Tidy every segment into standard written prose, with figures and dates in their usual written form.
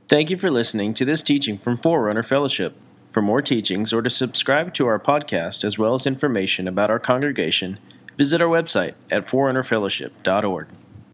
Thank you for listening to this teaching from Forerunner Fellowship. For more teachings or to subscribe to our podcast as well as information about our congregation, visit our website at forerunnerfellowship.org.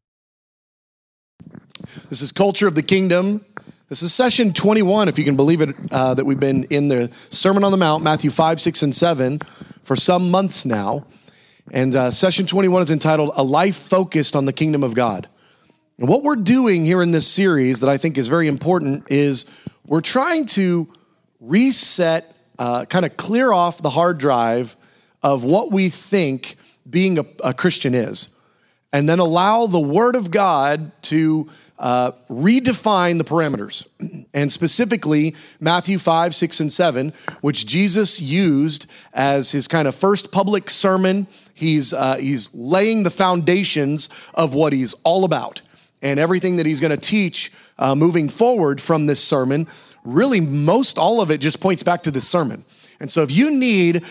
This is Culture of the Kingdom. This is session 21, if you can believe it, that we've been in the Sermon on the Mount, Matthew 5, 6, and 7, for some months now. And session 21 is entitled, A Life Focused on the Kingdom of God. And what we're doing here in this series that I think is very important is we're trying to reset, kind of clear off the hard drive of what we think being a Christian is, and then allow the Word of God to redefine the parameters, and specifically Matthew 5, 6, and 7, which Jesus used as his kind of first public sermon. He's laying the foundations of what he's all about. And everything that he's going to teach moving forward from this sermon, really most all of it just points back to this sermon. And so if you need,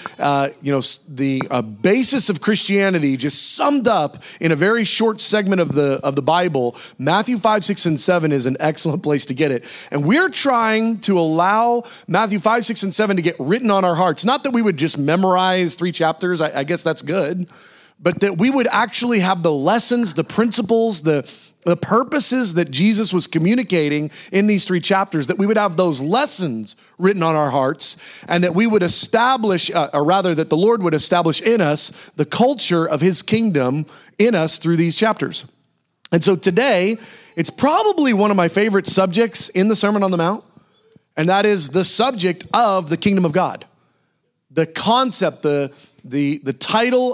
the basis of Christianity just summed up in a very short segment of the Bible, Matthew 5, 6, and 7 is an excellent place to get it. And we're trying to allow Matthew 5, 6, and 7 to get written on our hearts. Not that we would just memorize 3 chapters. I guess that's good. But that we would actually have the lessons, the principles, the purposes that Jesus was communicating in these 3 chapters, that we would have those lessons written on our hearts, and that we would establish, or rather that the Lord would establish in us the culture of his kingdom in us through these chapters. And so today, it's probably one of my favorite subjects in the Sermon on the Mount, and that is the subject of the kingdom of God. The concept, the title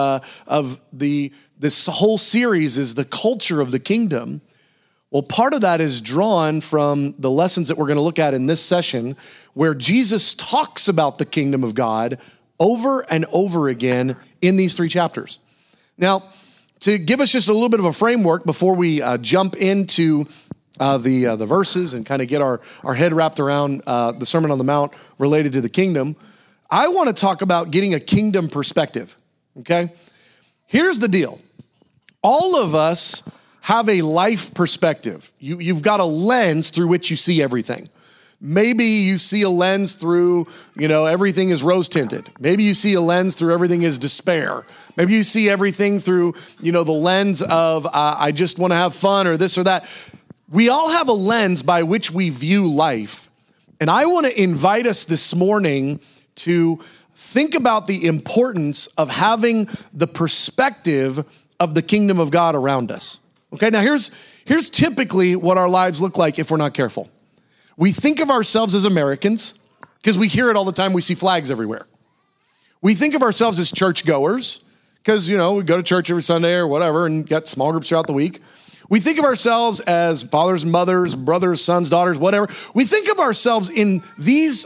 of this whole series is the culture of the kingdom. Well, part of that is drawn from the lessons that we're going to look at in this session, where Jesus talks about the kingdom of God over and over again in these 3 chapters. Now, to give us just a little bit of a framework before we jump into the verses and kind of get our head wrapped around the Sermon on the Mount related to the kingdom, I want to talk about getting a kingdom perspective, okay? Here's the deal. All of us have a life perspective. You've got a lens through which you see everything. Maybe you see a lens through, everything is rose-tinted. Maybe you see a lens through everything is despair. Maybe you see everything through, the lens of I just want to have fun or this or that. We all have a lens by which we view life. And I want to invite us this morning to think about the importance of having the perspective of the kingdom of God around us. Okay, now here's typically what our lives look like if we're not careful. We think of ourselves as Americans because we hear it all the time. We see flags everywhere. We think of ourselves as churchgoers because, we go to church every Sunday or whatever and got small groups throughout the week. We think of ourselves as fathers, mothers, brothers, sons, daughters, whatever. We think of ourselves in these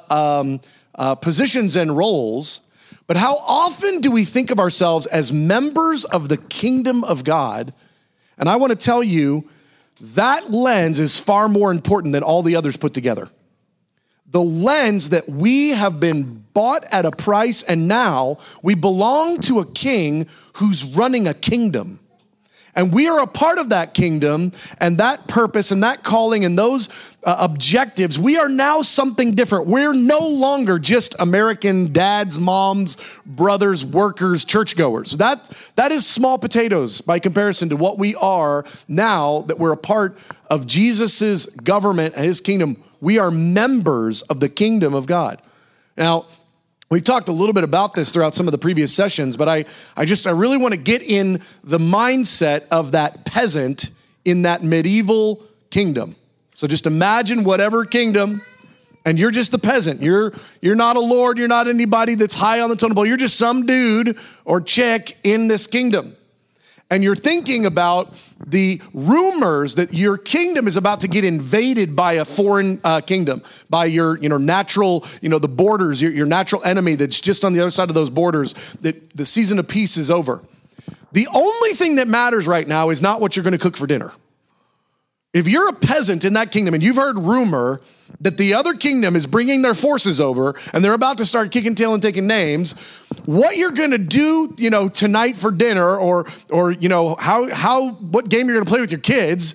positions and roles, but how often do we think of ourselves as members of the kingdom of God? And I want to tell you, that lens is far more important than all the others put together. The lens that we have been bought at a price, and now we belong to a king who's running a kingdom. And we are a part of that kingdom and that purpose and that calling and those objectives. We are now something different. We're no longer just American dads, moms, brothers, workers, churchgoers. That is small potatoes by comparison to what we are now that we're a part of Jesus's government and his kingdom. We are members of the kingdom of God. Now, we've talked a little bit about this throughout some of the previous sessions, but I really want to get in the mindset of that peasant in that medieval kingdom. So just imagine whatever kingdom, and you're just the peasant. You're not a lord. You're not anybody that's high on the totem pole. You're just some dude or chick in this kingdom. And you're thinking about the rumors that your kingdom is about to get invaded by a foreign kingdom, by your natural, the borders, your natural enemy that's just on the other side of those borders, that the season of peace is over. The only thing that matters right now is not what you're going to cook for dinner. If you're a peasant in that kingdom and you've heard rumor that the other kingdom is bringing their forces over and they're about to start kicking tail and taking names, what you're going to do, tonight for dinner or what game you're going to play with your kids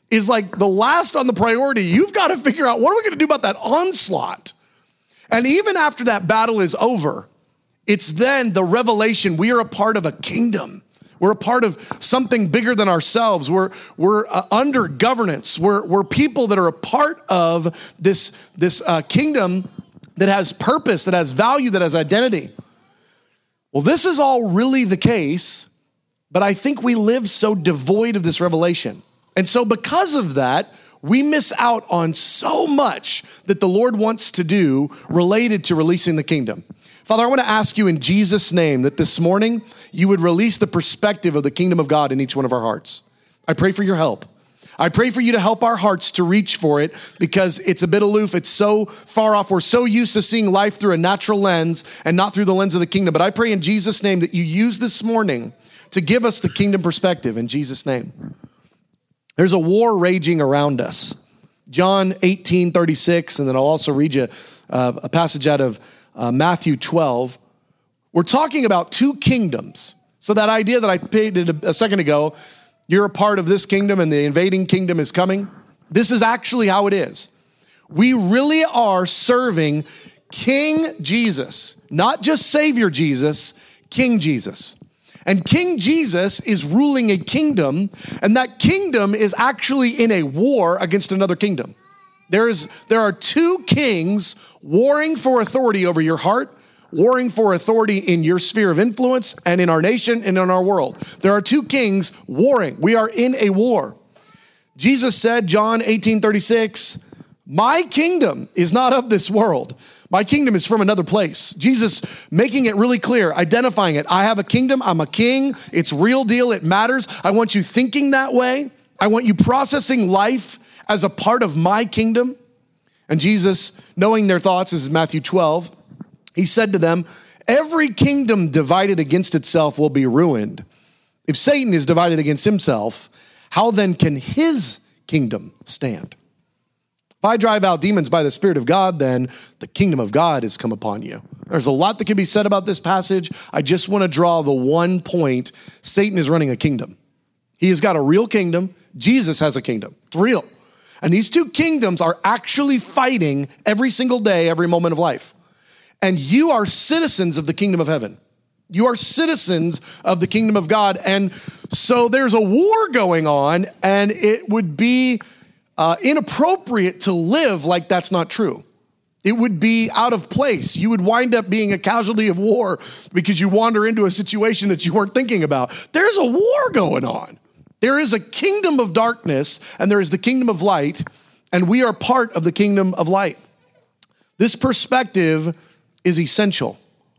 is like the last on the priority. You've got to figure out, what are we going to do about that onslaught? And even after that battle is over, it's then the revelation, we are a part of a kingdom. We're a part of something bigger than ourselves. We're under governance. We're people that are a part of this kingdom that has purpose, that has value, that has identity. Well, this is all really the case, but I think we live so devoid of this revelation. And so because of that, we miss out on so much that the Lord wants to do related to releasing the kingdom. Father, I want to ask you in Jesus' name that this morning you would release the perspective of the kingdom of God in each one of our hearts. I pray for your help. I pray for you to help our hearts to reach for it because it's a bit aloof. It's so far off. We're so used to seeing life through a natural lens and not through the lens of the kingdom. But I pray in Jesus' name that you use this morning to give us the kingdom perspective in Jesus' name. There's a war raging around us. John 18:36, and then I'll also read you a passage out of Matthew 12. We're talking about two kingdoms. So that idea that I painted a second ago, you're a part of this kingdom and the invading kingdom is coming. This is actually how it is. We really are serving King Jesus, not just Savior Jesus, King Jesus. And King Jesus is ruling a kingdom, and that kingdom is actually in a war against another kingdom. There are two kings warring for authority over your heart, warring for authority in your sphere of influence and in our nation and in our world. There are two kings warring. We are in a war. Jesus said, John 18:36, my kingdom is not of this world. My kingdom is from another place. Jesus making it really clear, identifying it. I have a kingdom. I'm a king. It's real deal. It matters. I want you thinking that way. I want you processing life as a part of my kingdom. And Jesus, knowing their thoughts, this is Matthew 12, he said to them, every kingdom divided against itself will be ruined. If Satan is divided against himself, how then can his kingdom stand? If I drive out demons by the Spirit of God, then the kingdom of God has come upon you. There's a lot that can be said about this passage. I just want to draw the one point. Satan is running a kingdom. He has got a real kingdom. Jesus has a kingdom. It's real. And these two kingdoms are actually fighting every single day, every moment of life. And you are citizens of the kingdom of heaven. You are citizens of the kingdom of God. And so there's a war going on, and it would be inappropriate to live like that's not true. It would be out of place. You would wind up being a casualty of war because you wander into a situation that you weren't thinking about. There's a war going on. There is a kingdom of darkness and there is the kingdom of light, and we are part of the kingdom of light. This perspective is essential.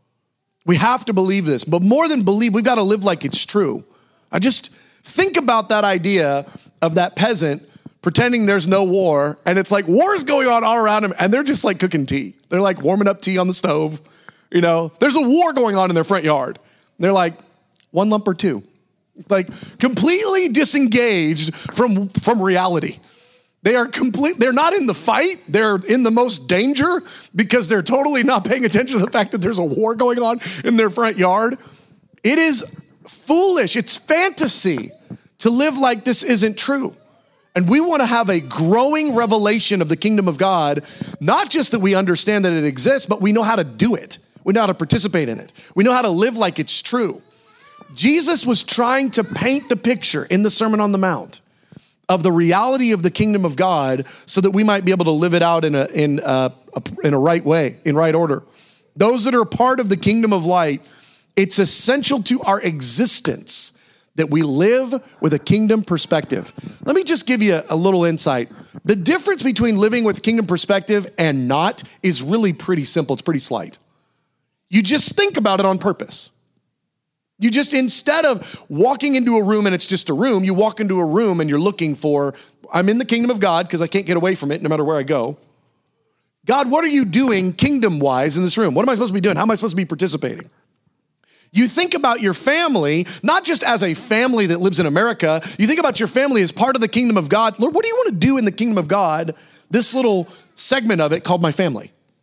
We have to believe this, but more than believe, we've got to live like it's true. I just think about that idea of that peasant pretending there's no war, and it's like war's going on all around him, and they're just like cooking tea. They're like warming up tea on the stove. You know, there's a war going on in their front yard. They're like, one lump or two. Like completely disengaged from reality. They're not in the fight. They're in the most danger because they're totally not paying attention to the fact that there's a war going on in their front yard. It is foolish. It's fantasy to live like this isn't true. And we want to have a growing revelation of the kingdom of God, not just that we understand that it exists, but we know how to do it. We know how to participate in it. We know how to live like it's true. Jesus was trying to paint the picture in the Sermon on the Mount of the reality of the kingdom of God so that we might be able to live it out in a right way, in right order. Those that are a part of the kingdom of light, it's essential to our existence that we live with a kingdom perspective. Let me just give you a little insight. The difference between living with kingdom perspective and not is really pretty simple. It's pretty slight. You just think about it on purpose. You just, instead of walking into a room and it's just a room, you walk into a room and you're looking for, I'm in the kingdom of God because I can't get away from it no matter where I go. God, what are you doing kingdom-wise in this room? What am I supposed to be doing? How am I supposed to be participating? You think about your family, not just as a family that lives in America. You think about your family as part of the kingdom of God. Lord, what do you want to do in the kingdom of God? This little segment of it called my family.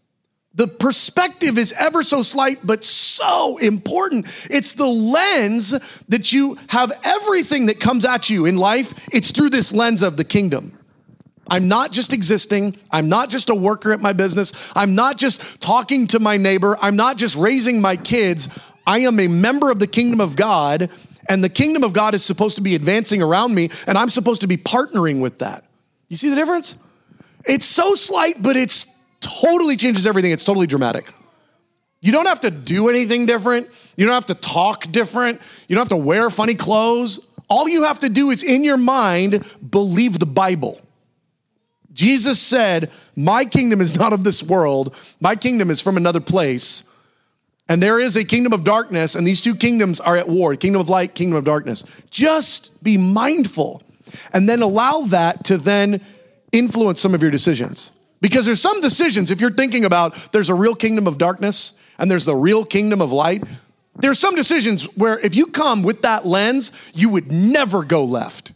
The perspective is ever so slight, but so important. It's the lens that you have everything that comes at you in life. It's through this lens of the kingdom. I'm not just existing. I'm not just a worker at my business. I'm not just talking to my neighbor. I'm not just raising my kids. I am a member of the kingdom of God, and the kingdom of God is supposed to be advancing around me, and I'm supposed to be partnering with that. You see the difference? It's so slight, but it's totally changes everything. It's totally dramatic. You don't have to do anything different. You don't have to talk different. You don't have to wear funny clothes. All you have to do is in your mind, believe the Bible. Jesus said, my kingdom is not of this world. My kingdom is from another place. And there is a kingdom of darkness, and these two kingdoms are at war, kingdom of light, kingdom of darkness. Just be mindful, and then allow that to then influence some of your decisions. Because there's some decisions, if you're thinking about there's a real kingdom of darkness and there's the real kingdom of light, there's some decisions where if you come with that lens, you would never go left.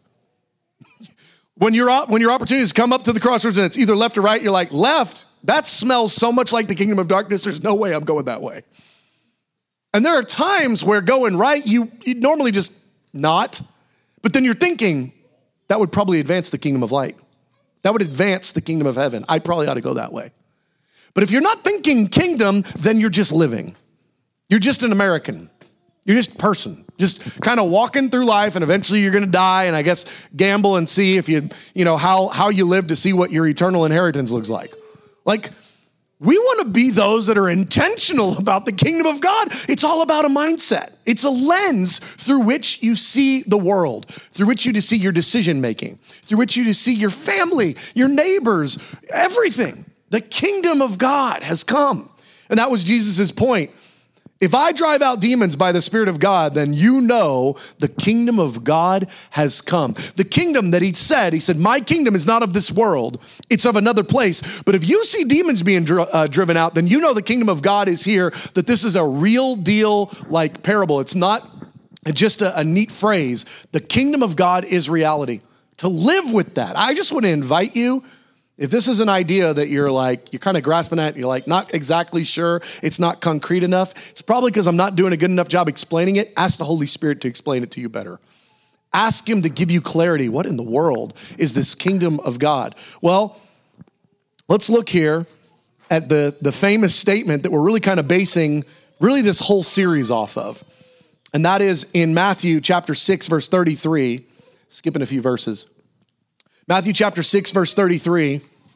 When your opportunities come up to the crossroads and it's either left or right, you're like, left? That smells so much like the kingdom of darkness, there's no way I'm going that way. And there are times where going right, you'd normally just not, but then you're thinking, that would probably advance the kingdom of light. That would advance the kingdom of heaven. I probably ought to go that way. But if you're not thinking kingdom, then you're just living. You're just an American. You're just a person, just kind of walking through life, and eventually you're going to die, and I guess gamble and see if you know, how you live to see what your eternal inheritance looks like. Like, we want to be those that are intentional about the kingdom of God. It's all about a mindset. It's a lens through which you see the world, through which you see your decision making, through which you see your family, your neighbors, everything. The kingdom of God has come. And that was Jesus's point. If I drive out demons by the Spirit of God, then you know the kingdom of God has come. The kingdom that he said, my kingdom is not of this world. It's of another place. But if you see demons being driven out, then you know the kingdom of God is here, that this is a real deal like parable. It's not just a neat phrase. The kingdom of God is reality. To live with that, I just want to invite you. If this is an idea that you're kind of grasping at, you're like, not exactly sure, it's not concrete enough, it's probably because I'm not doing a good enough job explaining it. Ask the Holy Spirit to explain it to you better. Ask him to give you clarity. What in the world is this kingdom of God? Well, let's look here at the famous statement that we're really kind of basing really this whole series off of. And that is in Matthew chapter 6, verse 33, skipping a few verses. Matthew chapter 6, verse 33.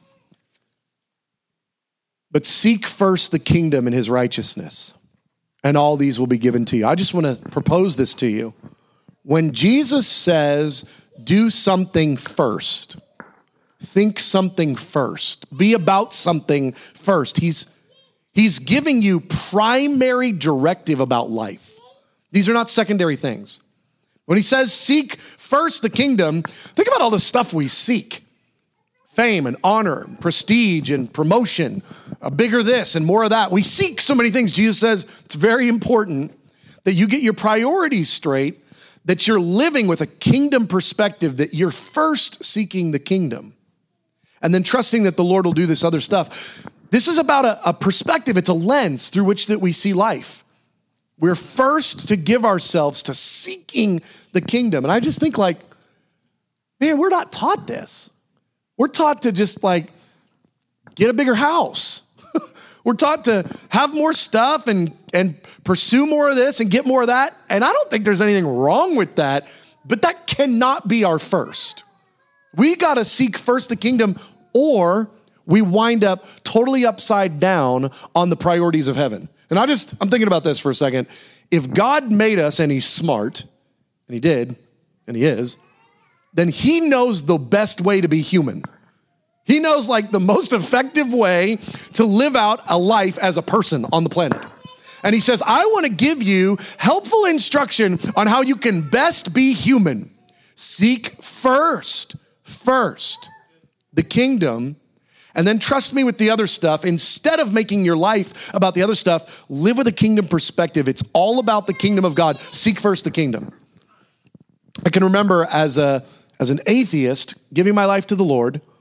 But seek first the kingdom and his righteousness, and all these will be given to you. I just want to propose this to you. When Jesus says, do something first, think something first, be about something first, he's giving you primary directive about life. These are not secondary things. When he says seek first the kingdom, think about all the stuff we seek. Fame and honor, and prestige and promotion, a bigger this and more of that. We seek so many things. Jesus says it's very important that you get your priorities straight, that you're living with a kingdom perspective, that you're first seeking the kingdom and then trusting that the Lord will do this other stuff. This is about a perspective. It's a lens through which that we see life. We're first to give ourselves to seeking the kingdom. And I just think man, we're not taught this. We're taught to just get a bigger house. We're taught to have more stuff and pursue more of this and get more of that. And I don't think there's anything wrong with that, but that cannot be our first. We got to seek first the kingdom, or we wind up totally upside down on the priorities of heaven. And I'm thinking about this for a second. If God made us and he's smart, and he did, and he is, then he knows the best way to be human. He knows the most effective way to live out a life as a person on the planet. And he says, I want to give you helpful instruction on how you can best be human. Seek first the kingdom, and then trust me with the other stuff. Instead of making your life about the other stuff, live with a kingdom perspective. It's all about the kingdom of God. Seek first the kingdom. I can remember as an atheist giving my life to the Lord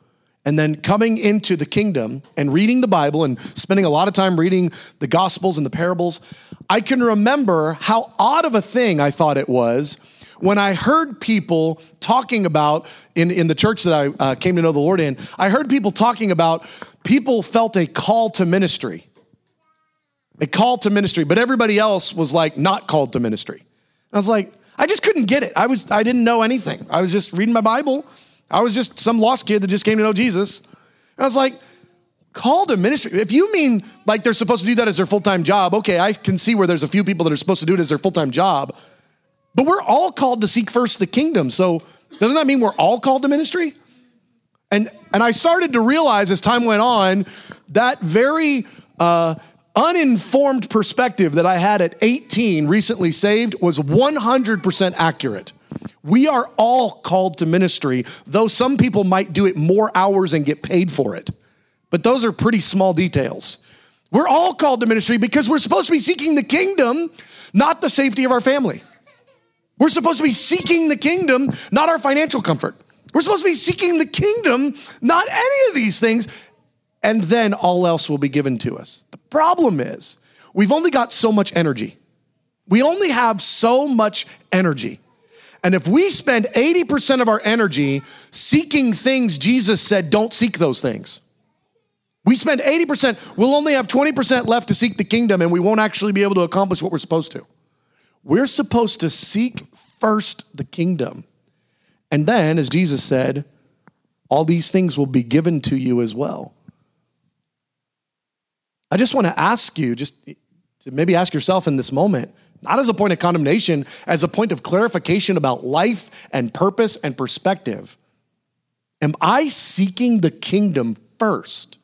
and then coming into the kingdom and reading the Bible and spending a lot of time reading the Gospels and the parables, I can remember how odd of a thing I thought it was when I heard people talking about, in the church that I came to know the Lord in, I heard people talking about people felt a call to ministry. A call to ministry, but everybody else was like not called to ministry. I was like, I just couldn't get it. I didn't know anything. I was just reading my Bible. I was just some lost kid that just came to know Jesus. And I was like, called to ministry. If you mean like they're supposed to do that as their full-time job, okay, I can see where there's a few people that are supposed to do it as their full-time job. But we're all called to seek first the kingdom. So doesn't that mean we're all called to ministry? And I started to realize as time went on, that very uninformed perspective that I had at 18, recently saved, was 100% accurate. We are all called to ministry, though some people might do it more hours and get paid for it. But those are pretty small details. We're all called to ministry because we're supposed to be seeking the kingdom, not the safety of our family. We're supposed to be seeking the kingdom, not our financial comfort. We're supposed to be seeking the kingdom, not any of these things, and then all else will be given to us. The problem is, we've only got so much energy. We only have so much energy. And if we spend 80% of our energy seeking things Jesus said, don't seek those things. We spend 80%, we'll only have 20% left to seek the kingdom, and we won't actually be able to accomplish what we're supposed to. We're supposed to seek first the kingdom. And then, as Jesus said, all these things will be given to you as well. I just want to ask you, just to maybe ask yourself in this moment, not as a point of condemnation, as a point of clarification about life and purpose and perspective. Am I seeking the kingdom first?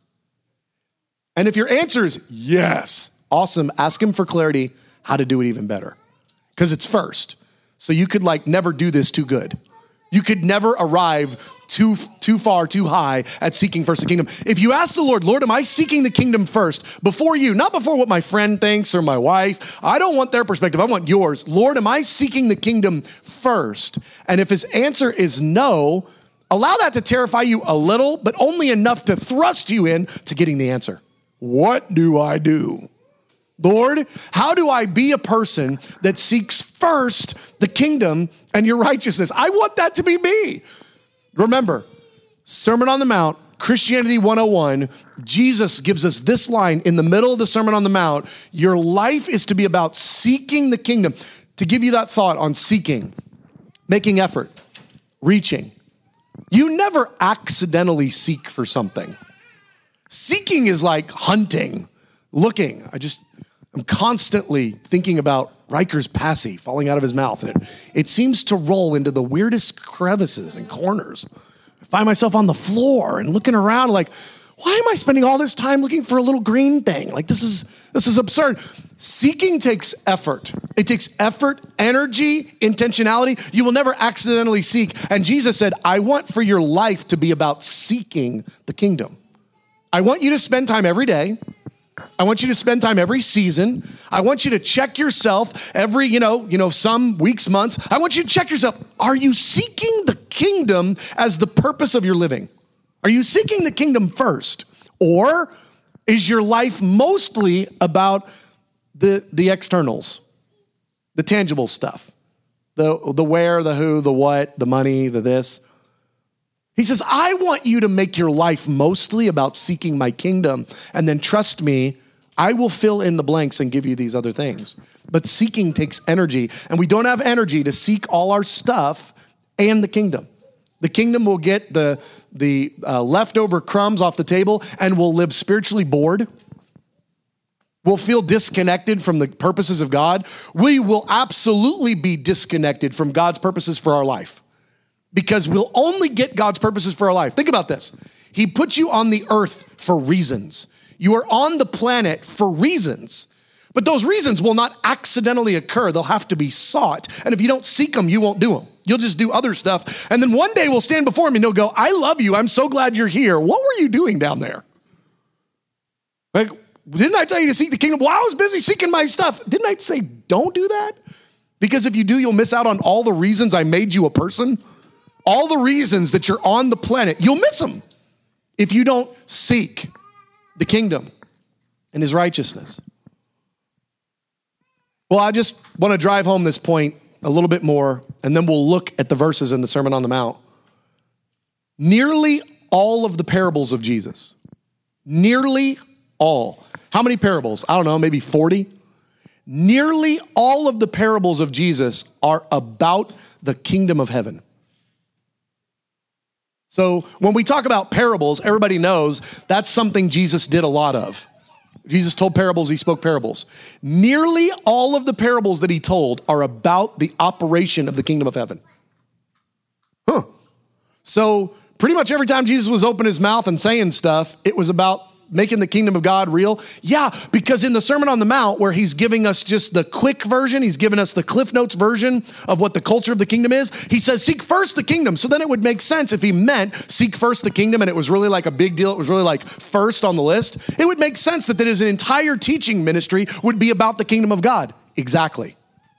And if your answer is yes, awesome, ask him for clarity how to do it even better. Because it's first. So you could never do this too good. You could never arrive too far, too high at seeking first the kingdom. If you ask the Lord, am I seeking the kingdom first before you, not before what my friend thinks or my wife? I don't want their perspective. I want yours. Lord, am I seeking the kingdom first? And if his answer is no, allow that to terrify you a little, but only enough to thrust you in to getting the answer. What do I do? Lord, how do I be a person that seeks first the kingdom and your righteousness? I want that to be me. Remember, Sermon on the Mount, Christianity 101, Jesus gives us this line in the middle of the Sermon on the Mount. Your life is to be about seeking the kingdom. To give you that thought on seeking, making effort, reaching. You never accidentally seek for something. Seeking is like hunting, looking. I'm constantly thinking about Riker's passy falling out of his mouth, and it seems to roll into the weirdest crevices and corners. I find myself on the floor and looking around like, why am I spending all this time looking for a little green thing? This is absurd. Seeking takes effort. It takes effort, energy, intentionality. You will never accidentally seek. And Jesus said, I want for your life to be about seeking the kingdom. I want you to spend time every day. I want you to spend time every season. I want you to check yourself every, some weeks, months. I want you to check yourself. Are you seeking the kingdom as the purpose of your living? Are you seeking the kingdom first? Or is your life mostly about the externals, the tangible stuff, the where, the who, the what, the money, the this? He says, I want you to make your life mostly about seeking my kingdom, and then trust me, I will fill in the blanks and give you these other things. But seeking takes energy, and we don't have energy to seek all our stuff and the kingdom. The kingdom will get the leftover crumbs off the table, and we'll live spiritually bored. We'll feel disconnected from the purposes of God. We will absolutely be disconnected from God's purposes for our life. Because we'll only get God's purposes for our life. Think about this. He put you on the earth for reasons. You are on the planet for reasons. But those reasons will not accidentally occur. They'll have to be sought. And if you don't seek them, you won't do them. You'll just do other stuff. And then one day we'll stand before him and he'll go, I love you. I'm so glad you're here. What were you doing down there? Didn't I tell you to seek the kingdom? Well, I was busy seeking my stuff. Didn't I say don't do that? Because if you do, you'll miss out on all the reasons I made you a person. All the reasons that you're on the planet, you'll miss them. if you don't seek the kingdom and his righteousness. Well, I just want to drive home this point a little bit more, and then we'll look at the verses in the Sermon on the Mount. Nearly all of the parables of Jesus, nearly all. How many parables? I don't know, maybe 40? Nearly all of the parables of Jesus are about the kingdom of heaven. So when we talk about parables, everybody knows that's something Jesus did a lot of. Jesus told parables, he spoke parables. Nearly all of the parables that he told are about the operation of the kingdom of heaven. So pretty much every time Jesus was opening his mouth and saying stuff, it was about making the kingdom of God real. Yeah, because in the Sermon on the Mount, where he's giving us just the quick version, he's giving us the Cliff Notes version of what the culture of the kingdom is. He says, seek first the kingdom. So then it would make sense if he meant seek first the kingdom and it was really like a big deal. It was really like first on the list. It would make sense that his entire teaching ministry would be about the kingdom of God. Exactly.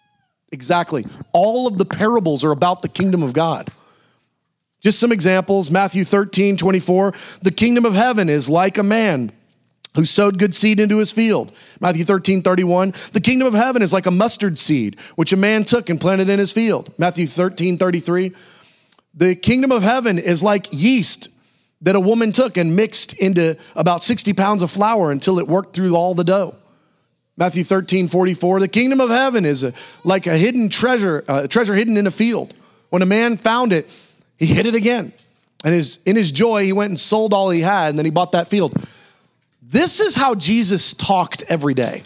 All of the parables are about the kingdom of God. Just some examples. Matthew 13:24. The kingdom of heaven is like a man who sowed good seed into his field. Matthew 13:31. The kingdom of heaven is like a mustard seed, which a man took and planted in his field. Matthew 13:33. The kingdom of heaven is like yeast that a woman took and mixed into about 60 pounds of flour until it worked through all the dough. Matthew 13:44. The kingdom of heaven is like a hidden treasure, treasure hidden in a field. When a man found it, he hid it again. And in his joy, he went and sold all he had, and then he bought that field. This is how Jesus talked every day.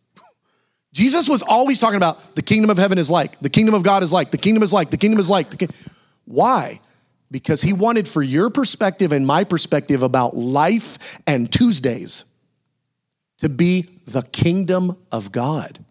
Jesus was always talking about the kingdom of heaven is like, the kingdom of God is like, the kingdom is like, the kingdom is like. Why? Because he wanted for your perspective and my perspective about life and Tuesdays to be the kingdom of God,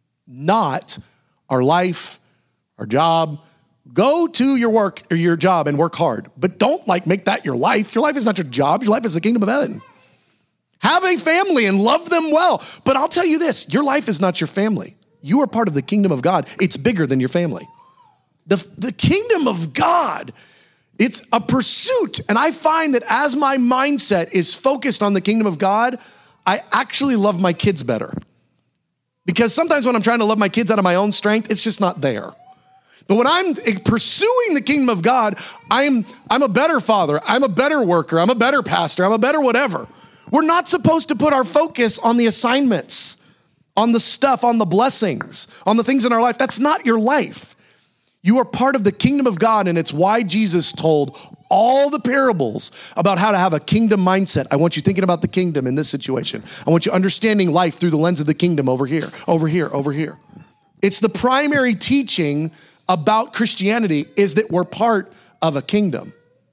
not our life, our job. Go to your work or your job and work hard, but don't make that your life. Your life is not your job. Your life is the kingdom of heaven. Have a family and love them well. But I'll tell you this, your life is not your family. You are part of the kingdom of God. It's bigger than your family. The kingdom of God, it's a pursuit. And I find that as my mindset is focused on the kingdom of God, I actually love my kids better. Because sometimes when I'm trying to love my kids out of my own strength, it's just not there. But when I'm pursuing the kingdom of God, I'm a better father. I'm a better worker. I'm a better pastor. I'm a better whatever. We're not supposed to put our focus on the assignments, on the stuff, on the blessings, on the things in our life. That's not your life. You are part of the kingdom of God, and it's why Jesus told all the parables about how to have a kingdom mindset. I want you thinking about the kingdom in this situation. I want you understanding life through the lens of the kingdom over here, over here, over here. It's the primary teaching about Christianity is that we're part of a kingdom.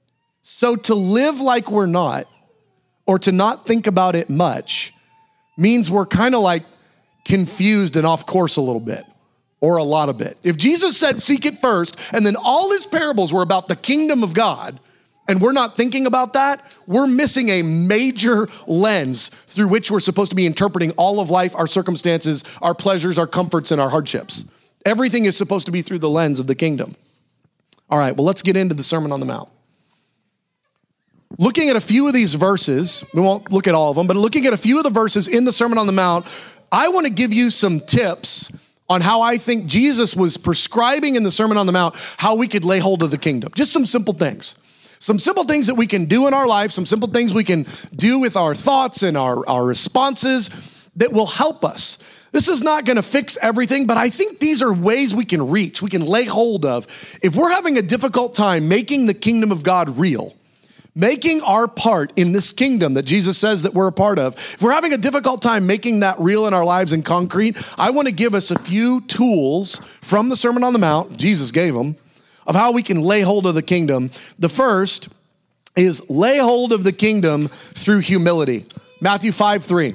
So to live like we're not, or to not think about it much, means we're kind of confused and off course a little bit, or a lot of bit. If Jesus said, seek it first, and then all his parables were about the kingdom of God, and we're not thinking about that, we're missing a major lens through which we're supposed to be interpreting all of life, our circumstances, our pleasures, our comforts, and our hardships. Everything is supposed to be through the lens of the kingdom. All right, well, let's get into the Sermon on the Mount. Looking at a few of these verses, we won't look at all of them, but looking at a few of the verses in the Sermon on the Mount, I want to give you some tips on how I think Jesus was prescribing in the Sermon on the Mount how we could lay hold of the kingdom. Just some simple things. Some simple things that we can do in our life, some simple things we can do with our thoughts and our responses that will help us. This is not going to fix everything, but I think these are ways we can reach, we can lay hold of. If we're having a difficult time making the kingdom of God real, making our part in this kingdom that Jesus says that we're a part of, if we're having a difficult time making that real in our lives in concrete, I want to give us a few tools from the Sermon on the Mount, Jesus gave them, of how we can lay hold of the kingdom. The first is lay hold of the kingdom through humility. Matthew 5:3.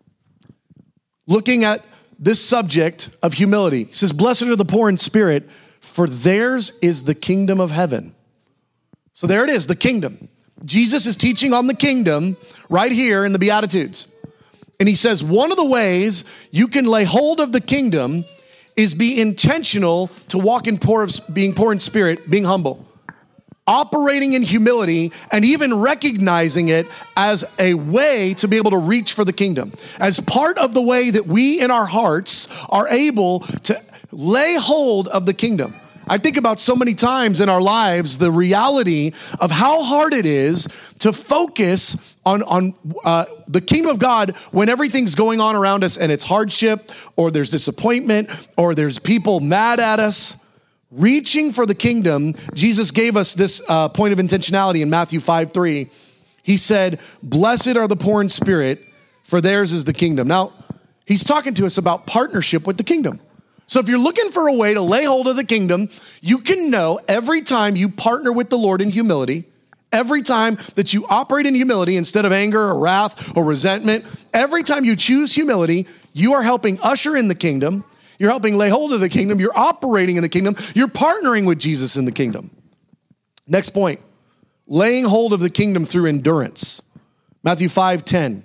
Looking at this subject of humility, he says, blessed are the poor in spirit, for theirs is the kingdom of heaven. So there it is, the kingdom. Jesus is teaching on the kingdom right here in the Beatitudes. And he says, one of the ways you can lay hold of the kingdom is be intentional to walk in being poor in spirit, being humble. operating in humility, and even recognizing it as a way to be able to reach for the kingdom, as part of the way that we in our hearts are able to lay hold of the kingdom. I think about so many times in our lives the reality of how hard it is to focus on the kingdom of God when everything's going on around us and it's hardship, or there's disappointment, or there's people mad at us. Reaching for the kingdom, Jesus gave us this point of intentionality in Matthew 5:3. He said, "Blessed are the poor in spirit, for theirs is the kingdom." Now, he's talking to us about partnership with the kingdom. So if you're looking for a way to lay hold of the kingdom, you can know every time you partner with the Lord in humility, every time that you operate in humility instead of anger or wrath or resentment, every time you choose humility, you are helping usher in the kingdom. You're helping lay hold of the kingdom. You're operating in the kingdom. You're partnering with Jesus in the kingdom. Next point, laying hold of the kingdom through endurance. Matthew 5:10.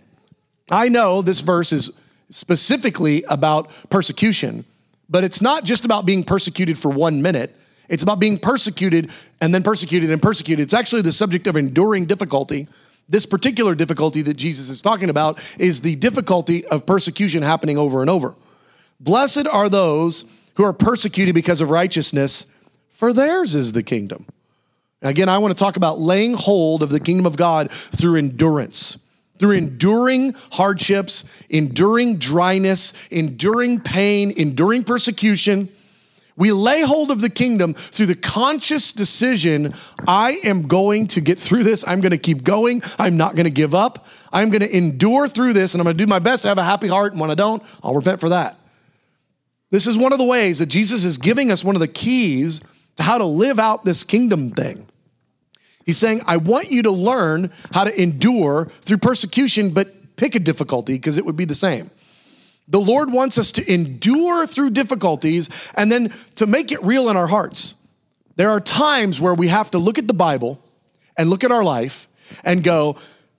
I know this verse is specifically about persecution, but it's not just about being persecuted for 1 minute. It's about being persecuted and then persecuted and persecuted. It's actually the subject of enduring difficulty. This particular difficulty that Jesus is talking about is the difficulty of persecution happening over and over. Blessed are those who are persecuted because of righteousness, for theirs is the kingdom. Again, I want to talk about laying hold of the kingdom of God through endurance, through enduring hardships, enduring dryness, enduring pain, enduring persecution. We lay hold of the kingdom through the conscious decision, I am going to get through this. I'm going to keep going. I'm not going to give up. I'm going to endure through this, and I'm going to do my best to have a happy heart, and when I don't, I'll repent for that. This is one of the ways that Jesus is giving us one of the keys to how to live out this kingdom thing. He's saying, I want you to learn how to endure through persecution, but pick a difficulty because it would be the same. The Lord wants us to endure through difficulties and then to make it real in our hearts. There are times where we have to look at the Bible and look at our life and go,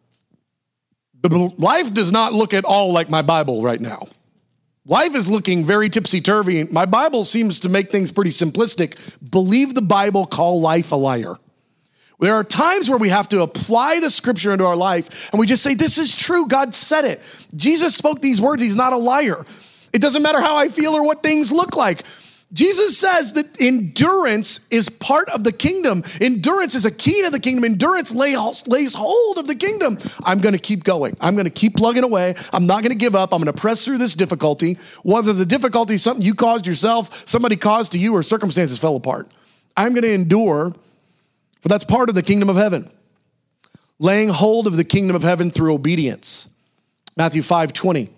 life does not look at all like my Bible right now. Life is looking very tipsy-turvy. My Bible seems to make things pretty simplistic. Believe the Bible, call life a liar. There are times where we have to apply the scripture into our life and we just say, this is true. God said it. Jesus spoke these words. He's not a liar. It doesn't matter how I feel or what things look like. Jesus says that endurance is part of the kingdom. Endurance is a key to the kingdom. Endurance lays hold of the kingdom. I'm going to keep going. I'm going to keep plugging away. I'm not going to give up. I'm going to press through this difficulty. Whether the difficulty is something you caused yourself, somebody caused to you, or circumstances fell apart. I'm going to endure, for that's part of the kingdom of heaven. Laying hold of the kingdom of heaven through obedience. Matthew 5:20.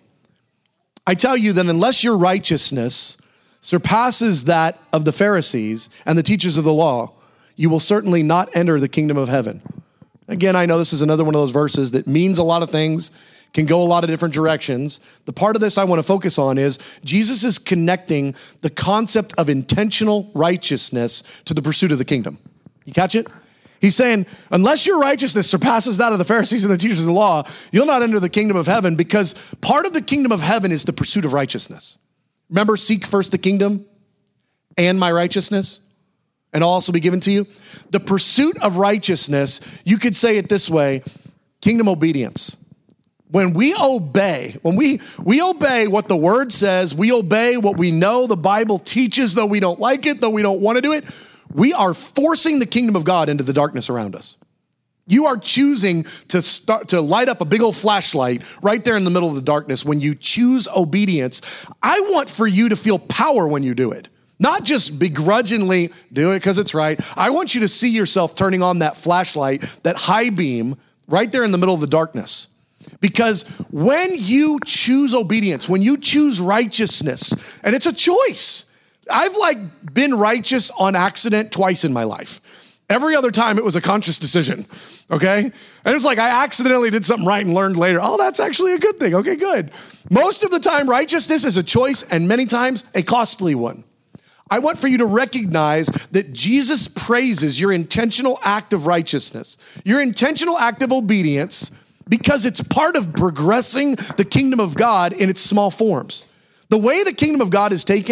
I tell you that unless your righteousness surpasses that of the Pharisees and the teachers of the law, you will certainly not enter the kingdom of heaven. Again, I know this is another one of those verses that means a lot of things, can go a lot of different directions. The part of this I want to focus on is Jesus is connecting the concept of intentional righteousness to the pursuit of the kingdom. You catch it? He's saying, unless your righteousness surpasses that of the Pharisees and the teachers of the law, you'll not enter the kingdom of heaven, because part of the kingdom of heaven is the pursuit of righteousness. Remember, seek first the kingdom and my righteousness, and I'll also be given to you. The pursuit of righteousness, you could say it this way, kingdom obedience. When we obey, we obey what the word says, we obey what we know the Bible teaches, though we don't like it, though we don't want to do it, we are forcing the kingdom of God into the darkness around us. You are choosing to light up a big old flashlight right there in the middle of the darkness. When you choose obedience, I want for you to feel power when you do it. Not just begrudgingly do it because it's right. I want you to see yourself turning on that flashlight, that high beam, right there in the middle of the darkness. Because when you choose obedience, when you choose righteousness, and it's a choice. I've been righteous on accident twice in my life. Every other time it was a conscious decision, okay? And it's like I accidentally did something right and learned later, oh, that's actually a good thing. Okay, good. Most of the time, righteousness is a choice and many times a costly one. I want for you to recognize that Jesus praises your intentional act of righteousness, your intentional act of obedience, because it's part of progressing the kingdom of God in its small forms. The way the kingdom of God is taken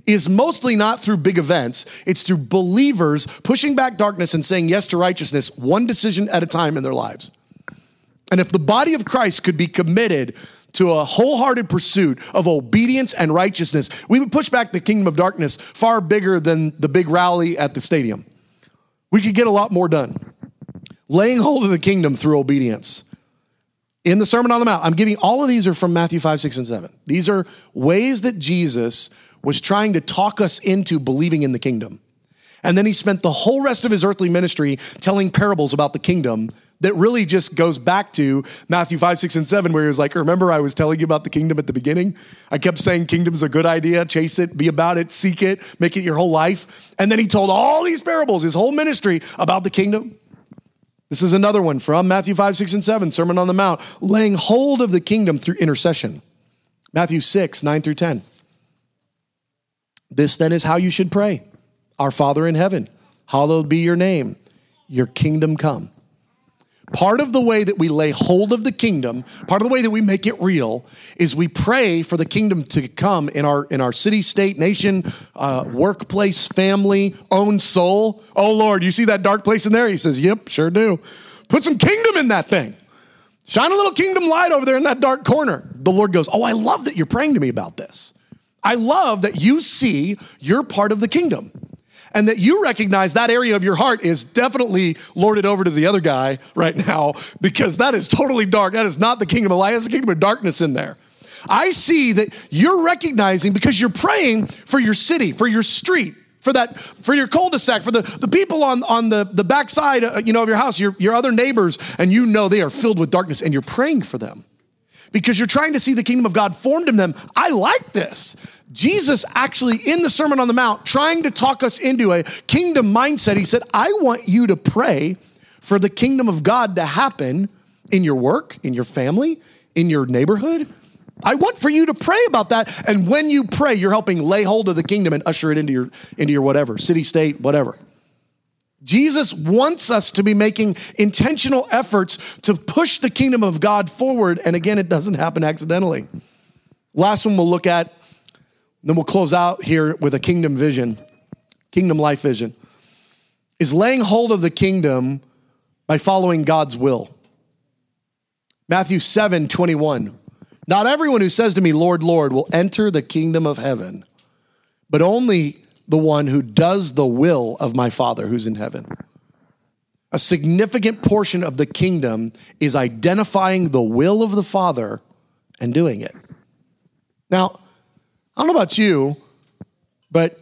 is mostly not through big events. It's through believers pushing back darkness and saying yes to righteousness, one decision at a time in their lives. And if the body of Christ could be committed to a wholehearted pursuit of obedience and righteousness, we would push back the kingdom of darkness far bigger than the big rally at the stadium. We could get a lot more done. Laying hold of the kingdom through obedience. In the Sermon on the Mount, I'm giving, all of these are from Matthew 5, 6, and 7. These are ways that Jesus was trying to talk us into believing in the kingdom. And then he spent the whole rest of his earthly ministry telling parables about the kingdom that really just goes back to Matthew 5, 6, and 7, where he was like, remember I was telling you about the kingdom at the beginning? I kept saying kingdom's a good idea, chase it, be about it, seek it, make it your whole life. And then he told all these parables, his whole ministry about the kingdom. This is another one from Matthew 5, 6, and 7, Sermon on the Mount, laying hold of the kingdom through intercession. Matthew 6, 9 through 10. This then is how you should pray. Our Father in heaven, hallowed be your name, your kingdom come. Part of the way that we lay hold of the kingdom, part of the way that we make it real, is we pray for the kingdom to come in our city, state, nation, workplace, family, own soul. Oh, Lord, you see that dark place in there? He says, yep, sure do. Put some kingdom in that thing. Shine a little kingdom light over there in that dark corner. The Lord goes, oh, I love that you're praying to me about this. I love that you see you're part of the kingdom. And that you recognize that area of your heart is definitely lorded over to the other guy right now, because that is totally dark. That is not the kingdom of light. That's the kingdom of darkness in there. I see that you're recognizing, because you're praying for your city, for your street, for your cul-de-sac, for the people on the backside, of your house, your other neighbors, and you know they are filled with darkness, and you're praying for them because you're trying to see the kingdom of God formed in them. I like this. Jesus actually, in the Sermon on the Mount, trying to talk us into a kingdom mindset, he said, I want you to pray for the kingdom of God to happen in your work, in your family, in your neighborhood. I want for you to pray about that. And when you pray, you're helping lay hold of the kingdom and usher it into your whatever, city, state, whatever. Jesus wants us to be making intentional efforts to push the kingdom of God forward. And again, it doesn't happen accidentally. Last one we'll look at, then we'll close out here with a kingdom vision, kingdom life vision, is laying hold of the kingdom by following God's will. Matthew 7, 21. Not everyone who says to me, Lord, Lord, will enter the kingdom of heaven, but only the one who does the will of my Father who's in heaven. A significant portion of the kingdom is identifying the will of the Father and doing it. Now, I don't know about you, but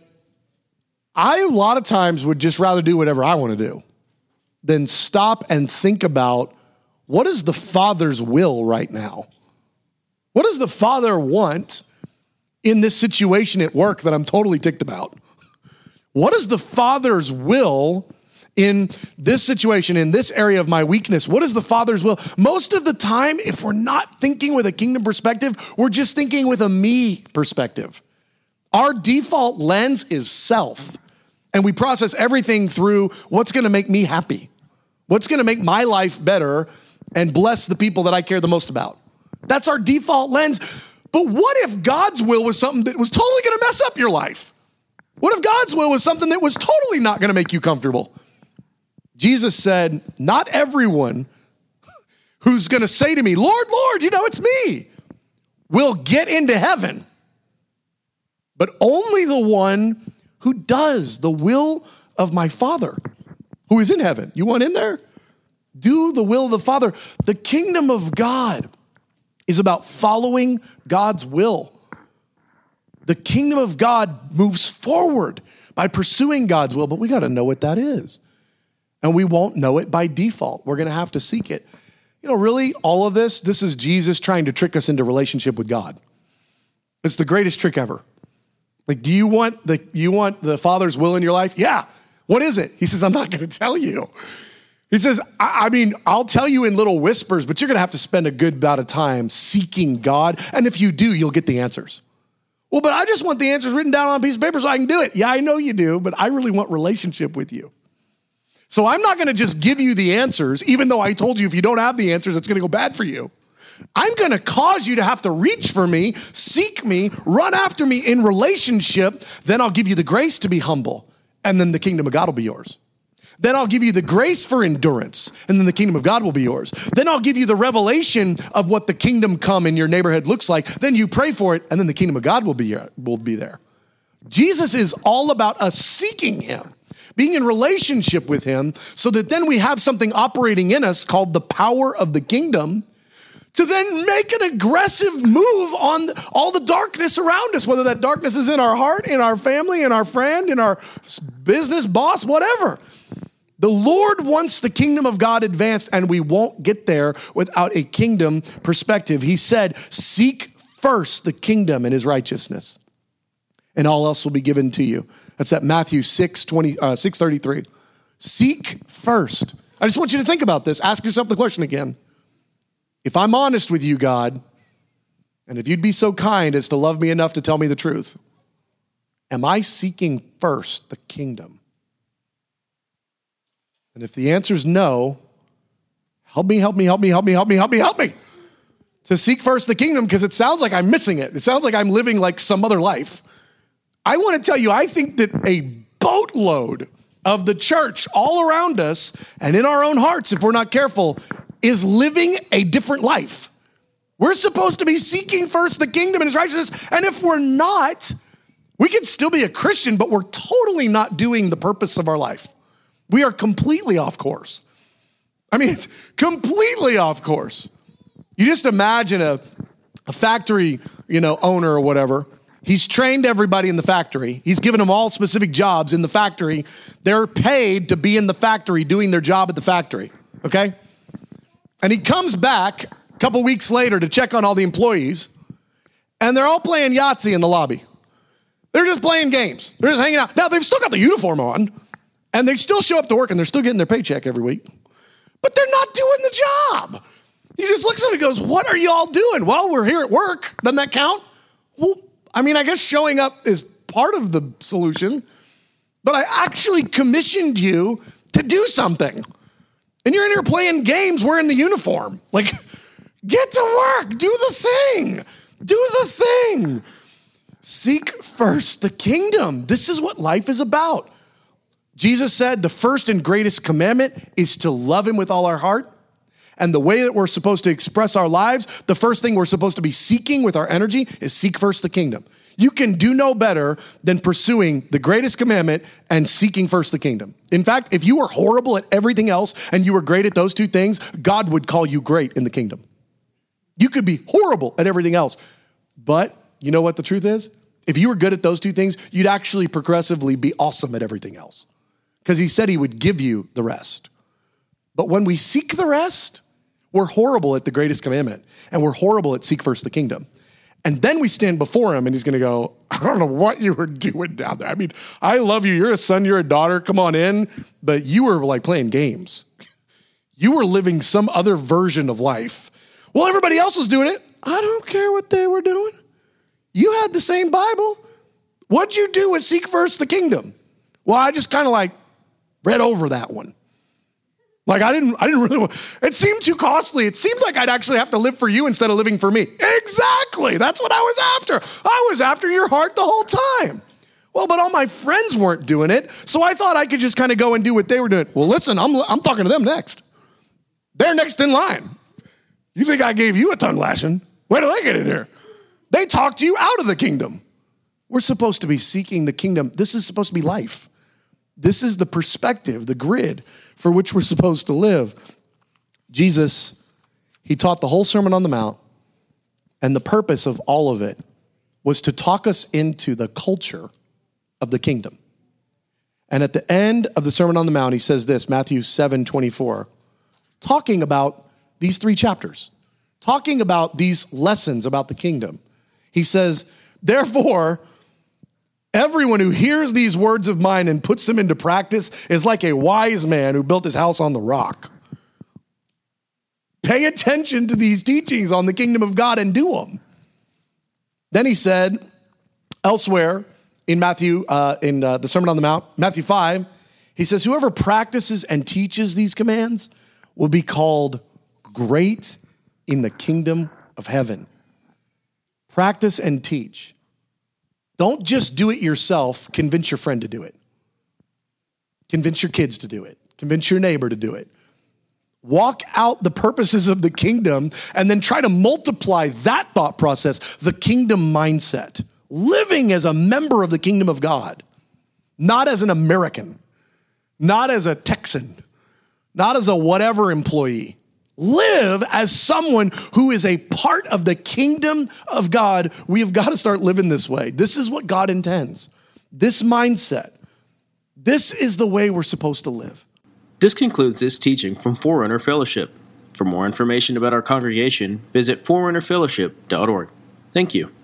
I a lot of times would just rather do whatever I want to do than stop and think about, what is the Father's will right now? What does the Father want in this situation at work that I'm totally ticked about? What is the Father's will in this situation, in this area of my weakness? What is the Father's will? Most of the time, if we're not thinking with a kingdom perspective, we're just thinking with a me perspective. Our default lens is self, and we process everything through what's going to make me happy, what's going to make my life better and bless the people that I care the most about. That's our default lens. But what if God's will was something that was totally going to mess up your life? What if God's will was something that was totally not going to make you comfortable? Jesus said, not everyone who's going to say to me, Lord, Lord, it's me, will get into heaven, but only the one who does the will of my Father who is in heaven. You want in there? Do the will of the Father. The kingdom of God is about following God's will. The kingdom of God moves forward by pursuing God's will, but we got to know what that is. And we won't know it by default. We're going to have to seek it. Really, all of this is Jesus trying to trick us into relationship with God. It's the greatest trick ever. Like, do you want the Father's will in your life? Yeah. What is it? He says, I'm not going to tell you. He says, I'll tell you in little whispers, but you're going to have to spend a good bout of time seeking God. And if you do, you'll get the answers. Well, but I just want the answers written down on a piece of paper so I can do it. Yeah, I know you do, but I really want relationship with you. So I'm not going to just give you the answers, even though I told you if you don't have the answers, it's going to go bad for you. I'm going to cause you to have to reach for me, seek me, run after me in relationship. Then I'll give you the grace to be humble, and then the kingdom of God will be yours. Then I'll give you the grace for endurance, and then the kingdom of God will be yours. Then I'll give you the revelation of what the kingdom come in your neighborhood looks like. Then you pray for it, and then the kingdom of God will be there. Jesus is all about us seeking him, being in relationship with him, so that then we have something operating in us called the power of the kingdom to then make an aggressive move on all the darkness around us, whether that darkness is in our heart, in our family, in our friend, in our business boss, whatever. The Lord wants the kingdom of God advanced, and we won't get there without a kingdom perspective. He said, seek first the kingdom and his righteousness, and all else will be given to you. That's at Matthew 6:33. Seek first. I just want you to think about this. Ask yourself the question again. If I'm honest with you, God, and if you'd be so kind as to love me enough to tell me the truth, am I seeking first the kingdom? And if the answer is no, help me to seek first the kingdom, because it sounds like I'm missing it. It sounds like I'm living like some other life. I want to tell you, I think that a boatload of the church all around us and in our own hearts, if we're not careful, is living a different life. We're supposed to be seeking first the kingdom and his righteousness. And if we're not, we can still be a Christian, but we're totally not doing the purpose of our life. We are completely off course. I mean, it's completely off course. You just imagine a factory, owner or whatever. He's trained everybody in the factory. He's given them all specific jobs in the factory. They're paid to be in the factory doing their job at the factory, okay? And he comes back a couple weeks later to check on all the employees, and they're all playing Yahtzee in the lobby. They're just playing games. They're just hanging out. Now, they've still got the uniform on, and they still show up to work, and they're still getting their paycheck every week. But they're not doing the job. He just looks at them and goes, what are y'all doing? Well, we're here at work. Doesn't that count? Well, I guess showing up is part of the solution, but I actually commissioned you to do something. And you're in here playing games wearing the uniform. Like, get to work. Do the thing. Do the thing. Seek first the kingdom. This is what life is about. Jesus said the first and greatest commandment is to love him with all our heart. And the way that we're supposed to express our lives, the first thing we're supposed to be seeking with our energy is seek first the kingdom. You can do no better than pursuing the greatest commandment and seeking first the kingdom. In fact, if you were horrible at everything else and you were great at those two things, God would call you great in the kingdom. You could be horrible at everything else. But you know what the truth is? If you were good at those two things, you'd actually progressively be awesome at everything else, because he said he would give you the rest. But when we seek the rest, we're horrible at the greatest commandment, and we're horrible at seek first the kingdom. And then we stand before him, and he's going to go, I don't know what you were doing down there. I mean, I love you. You're a son, you're a daughter. Come on in. But you were like playing games. You were living some other version of life. Well, everybody else was doing it. I don't care what they were doing. You had the same Bible. What'd you do with seek first the kingdom? Well, I just kind of read over that one. I didn't really, it seemed too costly. It seemed like I'd actually have to live for you instead of living for me. Exactly. That's what I was after. I was after your heart the whole time. Well, but all my friends weren't doing it, so I thought I could just kind of go and do what they were doing. Well, listen, I'm talking to them next. They're next in line. You think I gave you a tongue lashing? Where do they get in here? They talked you out of the kingdom. We're supposed to be seeking the kingdom. This is supposed to be life. This is the perspective, the grid for which we're supposed to live. Jesus, he taught the whole Sermon on the Mount, and the purpose of all of it was to talk us into the culture of the kingdom. And at the end of the Sermon on the Mount, he says this, Matthew 7:24, talking about these 3 chapters, talking about these lessons about the kingdom. He says, therefore, everyone who hears these words of mine and puts them into practice is like a wise man who built his house on the rock. Pay attention to these teachings on the kingdom of God and do them. Then he said elsewhere in Matthew, in the Sermon on the Mount, Matthew 5, he says, whoever practices and teaches these commands will be called great in the kingdom of heaven. Practice and teach. Don't just do it yourself. Convince your friend to do it. Convince your kids to do it. Convince your neighbor to do it. Walk out the purposes of the kingdom and then try to multiply that thought process, the kingdom mindset. Living as a member of the kingdom of God, not as an American, not as a Texan, not as a whatever employee. Live as someone who is a part of the kingdom of God. We have got to start living this way. This is what God intends. This mindset. This is the way we're supposed to live. This concludes this teaching from Forerunner Fellowship. For more information about our congregation, visit forerunnerfellowship.org. Thank you.